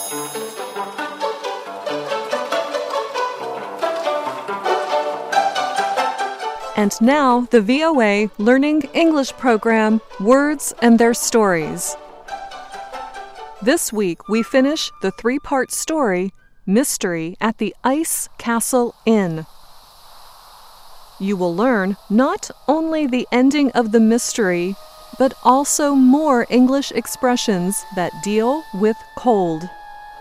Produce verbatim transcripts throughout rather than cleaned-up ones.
And now, the V O A Learning English program, Words and Their Stories. This week, we finish the three-part story, Mystery at the Ice Castle Inn. You will learn not only the ending of the mystery, but also more English expressions that deal with cold.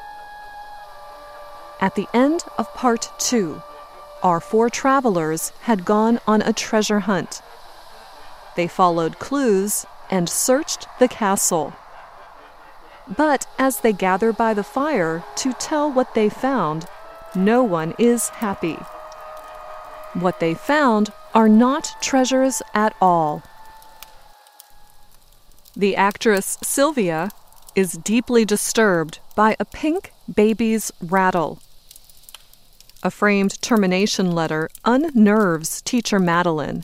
At the end of part two, our four travelers had gone on a treasure hunt. They followed clues and searched the castle. But as they gather by the fire to tell what they found, no one is happy. What they found are not treasures at all. The actress Sylvia is deeply disturbed by a pink baby's rattle. A framed termination letter unnerves teacher Madeline.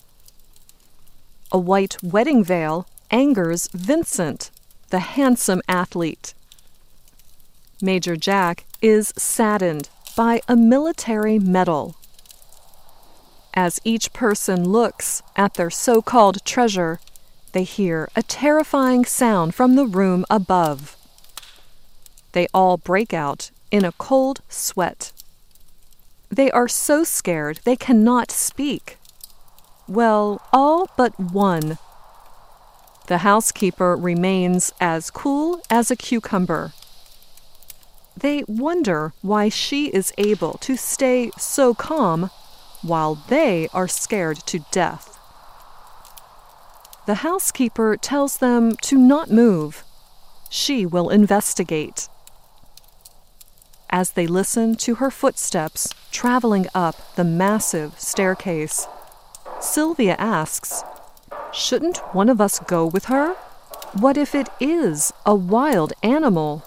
A white wedding veil angers Vincent, the handsome athlete. Major Jack is saddened by a military medal. As each person looks at their so-called treasure, they hear a terrifying sound from the room above. They all break out in a cold sweat. They are so scared they cannot speak. Well, all but one. The housekeeper remains as cool as a cucumber. They wonder why she is able to stay so calm while they are scared to death. The housekeeper tells them to not move. She will investigate. As they listen to her footsteps traveling up the massive staircase, Sylvia asks, "Shouldn't one of us go with her? What if it is a wild animal?"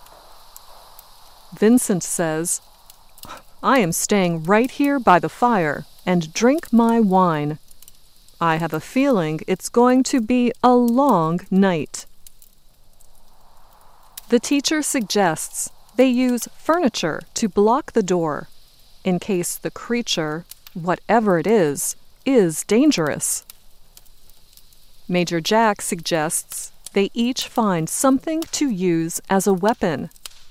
Vincent says, "I am staying right here by the fire and drink my wine. I have a feeling it's going to be a long night." The teacher suggests they use furniture to block the door, in case the creature, whatever it is, is dangerous. Major Jack suggests they each find something to use as a weapon.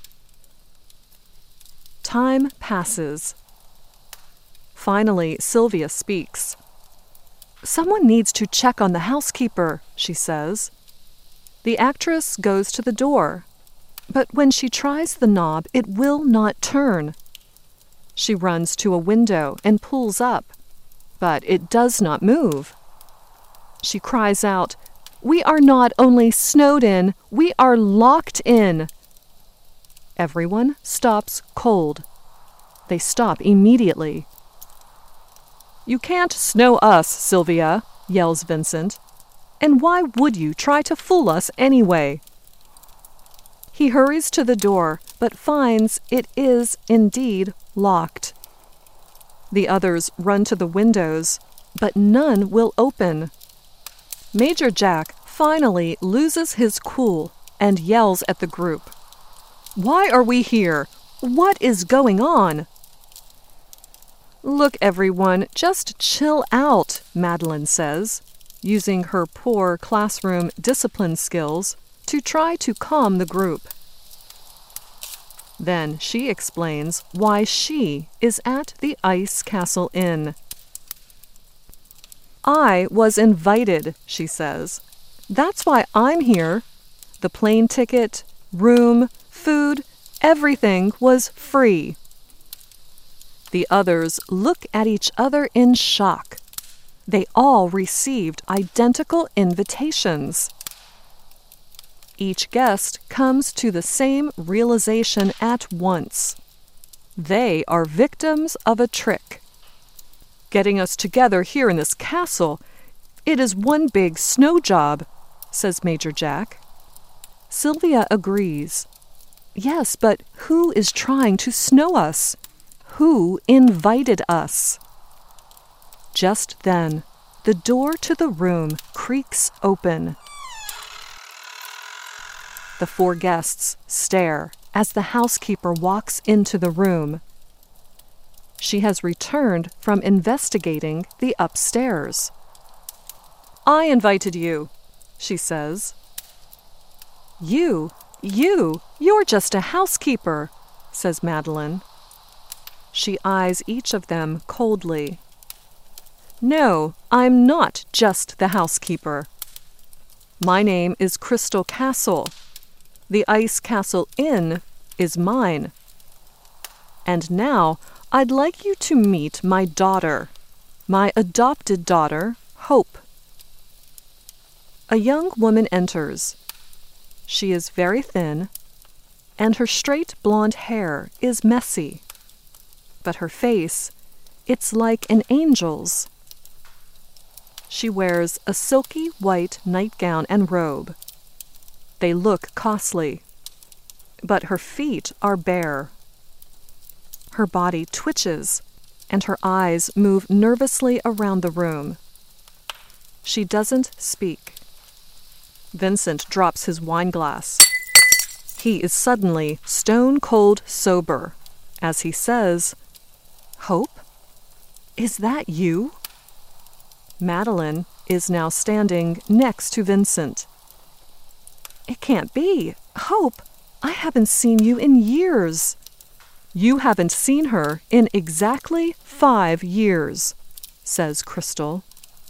Time passes. Finally, Sylvia speaks. "Someone needs to check on the housekeeper," she says. The actress goes to the door, but when she tries the knob, it will not turn. She runs to a window and pulls up, but it does not move. She cries out, "We are not only snowed in, we are locked in." Everyone stops cold. They stop immediately. "You can't snow us, Sylvia," yells Vincent. "And why would you try to fool us anyway?" He hurries to the door, but finds it is indeed locked. The others run to the windows, but none will open. Major Jack finally loses his cool and yells at the group, "Why are we here? What is going on?" "Look, everyone, just chill out," Madeline says, using her poor classroom discipline skills to try to calm the group. Then she explains why she is at the Ice Castle Inn. "I was invited," she says. "That's why I'm here. The plane ticket, room, food, everything was free." The others look at each other in shock. They all received identical invitations. Each guest comes to the same realization at once. They are victims of a trick. "Getting us together here in this castle, it is one big snow job," says Major Jack. Sylvia agrees. "Yes, but who is trying to snow us? Who invited us?" Just then, the door to the room creaks open. The four guests stare as the housekeeper walks into the room. She has returned from investigating the upstairs. "I invited you," she says. You, you, you're just a housekeeper," says Madeline. She eyes each of them coldly. "No, I'm not just the housekeeper. My name is Crystal Castle. The Ice Castle Inn is mine. And now I'd like you to meet my daughter, my adopted daughter, Hope." A young woman enters. She is very thin, and her straight blonde hair is messy. But her face, it's like an angel's. She wears a silky white nightgown and robe. They look costly, but her feet are bare. Her body twitches, and her eyes move nervously around the room. She doesn't speak. Vincent drops his wine glass. He is suddenly stone-cold sober as he says, "Hope? Is that you?" Madeline is now standing next to Vincent. "It can't be. Hope, I haven't seen you in years." "You haven't seen her in exactly five years," says Crystal.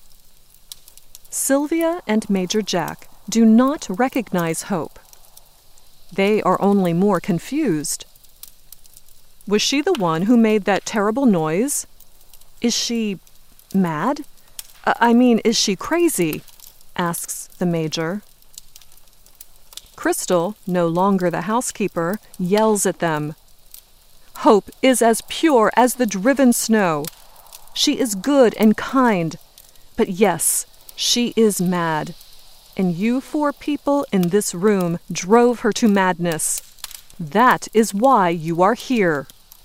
Sylvia and Major Jack do not recognize Hope. They are only more confused. Was she the one who made that terrible noise? Is she mad? I mean, is she crazy? Asks the Major. Crystal, no longer the housekeeper, yells at them. "Hope is as pure as the driven snow. She is good and kind. But yes, she is mad. And you four people in this room drove her to madness. That is why you are here."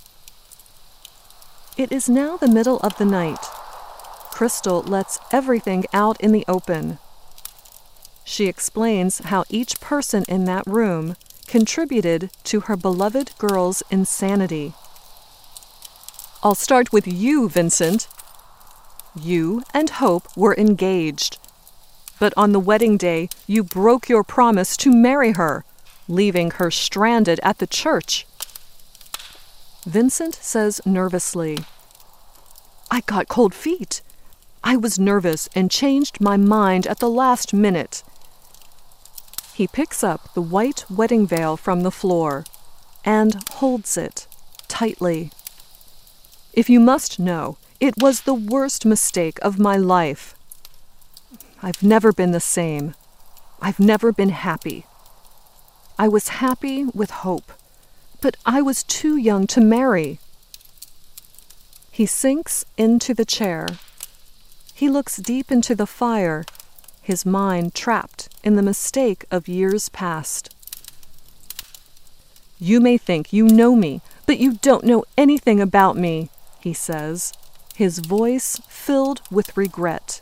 It is now the middle of the night. Crystal lets everything out in the open. She explains how each person in that room contributed to her beloved girl's insanity. "I'll start with you, Vincent. You and Hope were engaged. But on the wedding day, you broke your promise to marry her, leaving her stranded at the church." Vincent says nervously, "I got cold feet. I was nervous and changed my mind at the last minute." He picks up the white wedding veil from the floor and holds it tightly. "If you must know, it was the worst mistake of my life. I've never been the same. I've never been happy. I was happy with Hope, but I was too young to marry." He sinks into the chair. He looks deep into the fire, his mind trapped in the mistake of years past. "You may think you know me, but you don't know anything about me," he says, his voice filled with regret.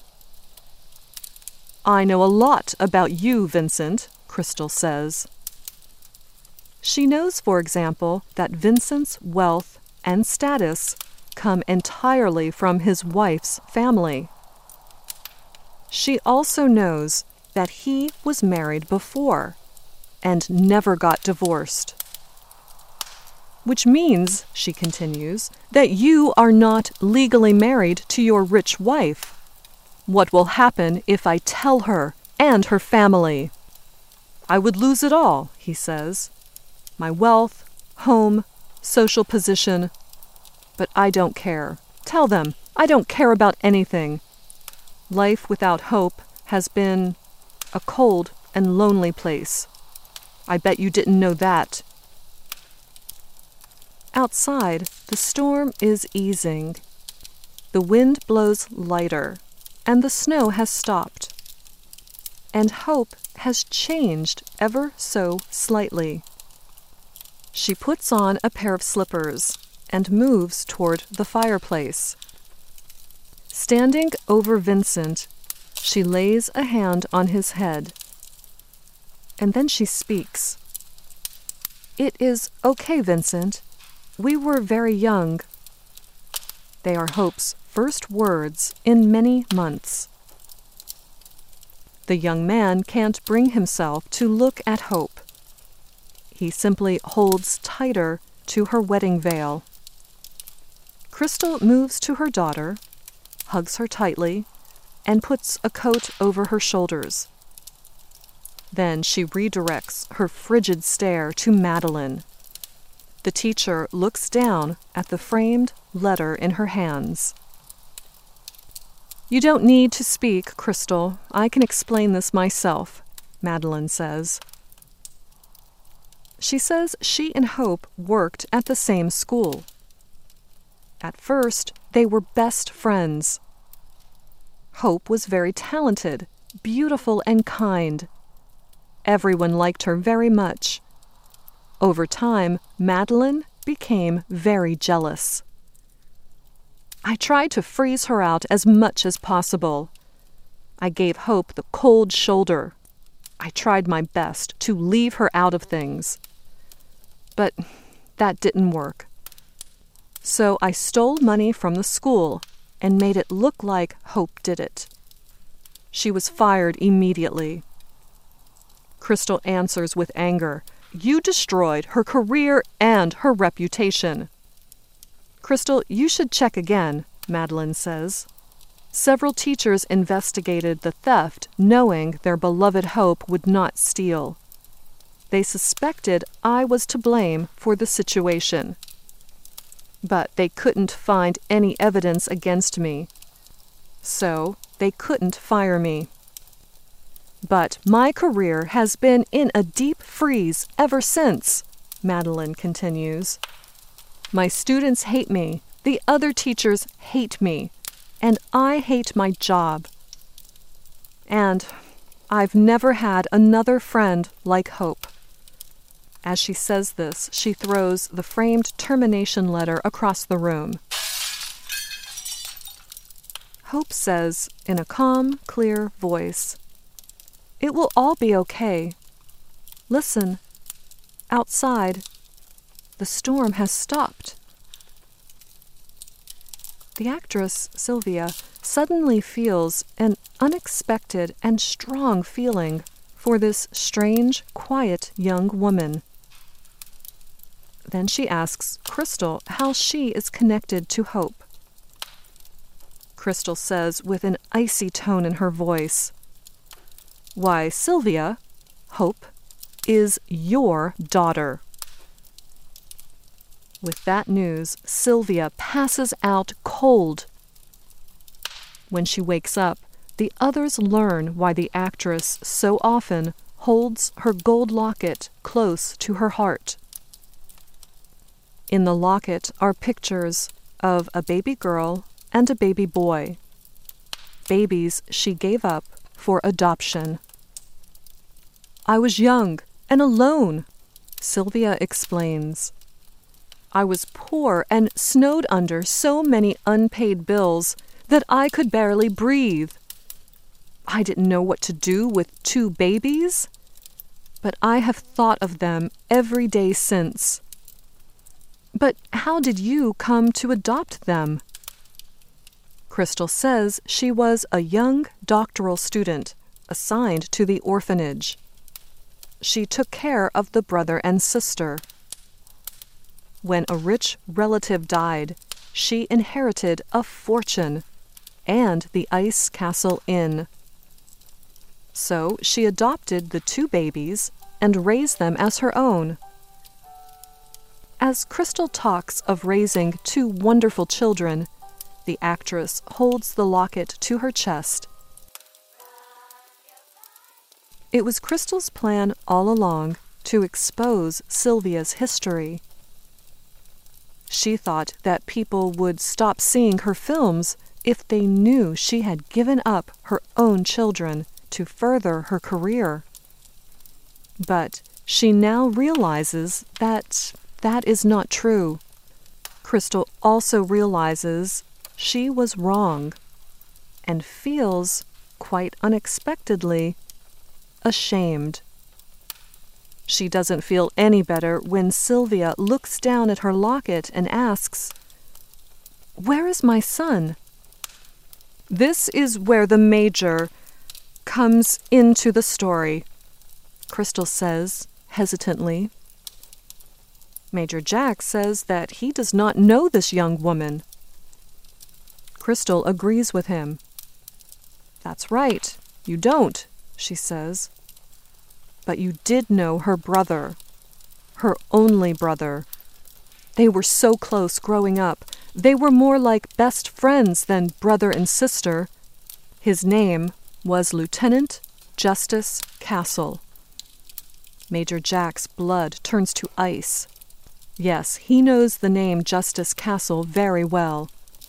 "I know a lot about you, Vincent," Crystal says. She knows, for example, that Vincent's wealth and status come entirely from his wife's family. She also knows that he was married before and never got divorced. "Which means," she continues, "that you are not legally married to your rich wife. What will happen if I tell her and her family?" "I would lose it all," he says. "My wealth, home, social position. But I don't care. Tell them, I don't care about anything. Life without Hope has been a cold and lonely place. I bet you didn't know that." Outside, the storm is easing. The wind blows lighter, and the snow has stopped. And Hope has changed ever so slightly. She puts on a pair of slippers and moves toward the fireplace. Standing over Vincent, she lays a hand on his head. And then she speaks. "It is okay, Vincent. We were very young." They are Hope's first words in many months. The young man can't bring himself to look at Hope. He simply holds tighter to her wedding veil. Crystal moves to her daughter, hugs her tightly, and puts a coat over her shoulders. Then she redirects her frigid stare to Madeline. The teacher looks down at the framed letter in her hands. "You don't need to speak, Crystal. I can explain this myself," Madeline says. She says she and Hope worked at the same school. At first, they were best friends. Hope was very talented, beautiful, and kind. Everyone liked her very much. Over time, Madeline became very jealous. "I tried to freeze her out as much as possible. I gave Hope the cold shoulder. I tried my best to leave her out of things. But that didn't work. So I stole money from the school and made it look like Hope did it. She was fired immediately." Crystal answers with anger. "You destroyed her career and her reputation." "Crystal, you should check again," Madeline says. "Several teachers investigated the theft knowing their beloved Hope would not steal. They suspected I was to blame for the situation. But they couldn't find any evidence against me. So they couldn't fire me. But my career has been in a deep freeze ever since," Madeline continues. "My students hate me, the other teachers hate me, and I hate my job. And I've never had another friend like Hope." As she says this, she throws the framed termination letter across the room. Hope says in a calm, clear voice, "It will all be okay. Listen, outside, the storm has stopped." The actress, Sylvia, suddenly feels an unexpected and strong feeling for this strange, quiet young woman. Then she asks Crystal how she is connected to Hope. Crystal says with an icy tone in her voice, "Why, Sylvia, Hope is your daughter." With that news, Sylvia passes out cold. When she wakes up, the others learn why the actress so often holds her gold locket close to her heart. In the locket are pictures of a baby girl and a baby boy, babies she gave up for adoption. "I was young and alone," Sylvia explains. "I was poor and snowed under so many unpaid bills that I could barely breathe. I didn't know what to do with two babies, but I have thought of them every day since." "But how did you come to adopt them?" Crystal says she was a young doctoral student assigned to the orphanage. She took care of the brother and sister. When a rich relative died, she inherited a fortune and the Ice Castle Inn. So she adopted the two babies and raised them as her own. As Crystal talks of raising two wonderful children, the actress holds the locket to her chest. It was Crystal's plan all along to expose Sylvia's history. She thought that people would stop seeing her films if they knew she had given up her own children to further her career. But she now realizes that that is not true. Crystal also realizes she was wrong and feels, quite unexpectedly, ashamed. She doesn't feel any better when Sylvia looks down at her locket and asks, "Where is my son?" This is where the Major comes into the story, Crystal says hesitantly. Major Jack says that he does not know this young woman. Crystal agrees with him. "That's right, you don't," she says. "But you did know her brother, her only brother. They were so close growing up. They were more like best friends than brother and sister. His name was Lieutenant Justice Castle." Major Jack's blood turns to ice. Yes, he knows the name Justice Castle very well.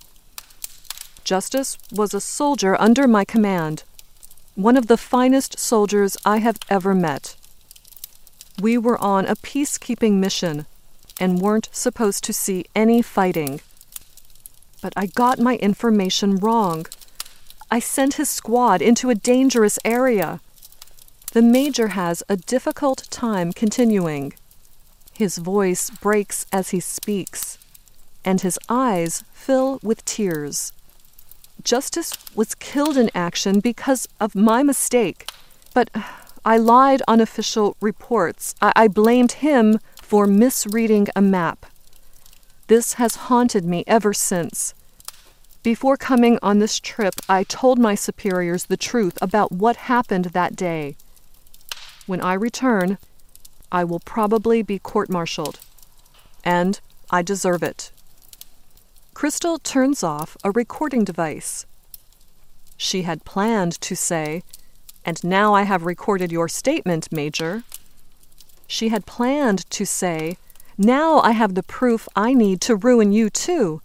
"Justice was a soldier under my command, one of the finest soldiers I have ever met. We were on a peacekeeping mission and weren't supposed to see any fighting. But I got my information wrong. I sent his squad into a dangerous area." The Major has a difficult time continuing. His voice breaks as he speaks, and his eyes fill with tears. "Justice was killed in action because of my mistake, but I lied on official reports. I, I blamed him for misreading a map. This has haunted me ever since. Before coming on this trip, I told my superiors the truth about what happened that day. When I return, I will probably be court-martialed, and I deserve it." Crystal turns off a recording device. She had planned to say, "And now I have recorded your statement, Major." She had planned to say, "Now I have the proof I need to ruin you too."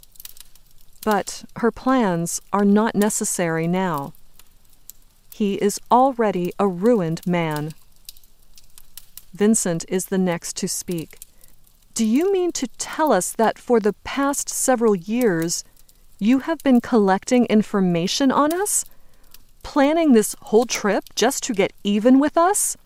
But her plans are not necessary now. He is already a ruined man. Vincent is the next to speak. "Do you mean to tell us that for the past several years you have been collecting information on us? Planning this whole trip just to get even with us?"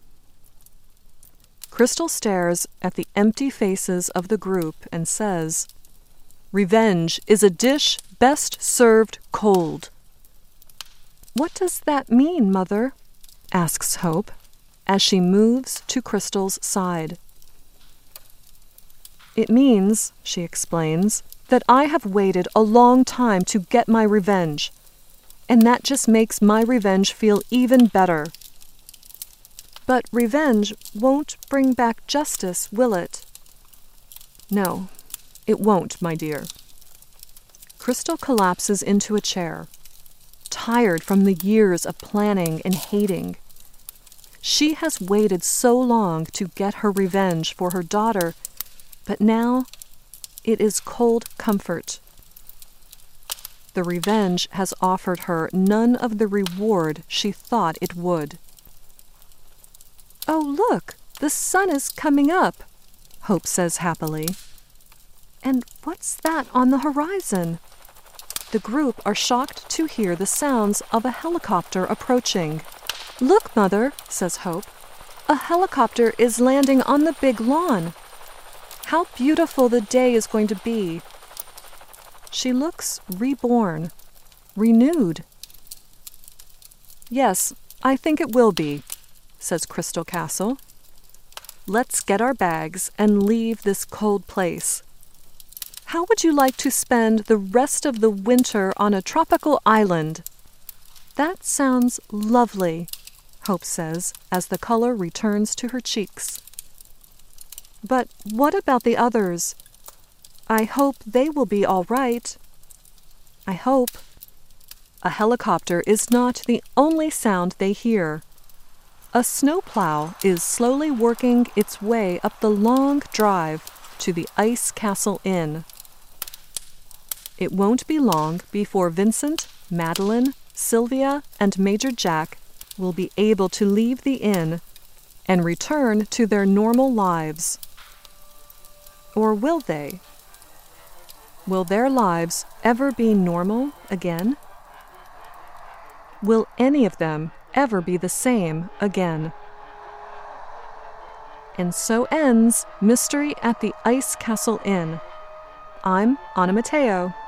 Crystal stares at the empty faces of the group and says, "Revenge is a dish best served cold." "What does that mean, Mother?" asks Hope, as she moves to Crystal's side. "It means," she explains, "that I have waited a long time to get my revenge, and that just makes my revenge feel even better. But revenge won't bring back justice, will it?" "No, it won't, my dear." Crystal collapses into a chair, tired from the years of planning and hating. She has waited so long to get her revenge for her daughter, but now it is cold comfort. The revenge has offered her none of the reward she thought it would. "Oh, look, the sun is coming up," Hope says happily. "And what's that on the horizon?" The group are shocked to hear the sounds of a helicopter approaching. "Look, Mother," says Hope. "A helicopter is landing on the big lawn. How beautiful the day is going to be." She looks reborn, renewed. "Yes, I think it will be," says Crystal Castle. "Let's get our bags and leave this cold place. How would you like to spend the rest of the winter on a tropical island?" "That sounds lovely," Hope says as the color returns to her cheeks. "But what about the others? I hope they will be all right." "I hope." A helicopter is not the only sound they hear. A snowplow is slowly working its way up the long drive to the Ice Castle Inn. It won't be long before Vincent, Madeline, Sylvia, and Major Jack will be able to leave the inn and return to their normal lives. Or will they? Will their lives ever be normal again? Will any of them ever be the same again? And so ends Mystery at the Ice Castle Inn. I'm Anna Matteo.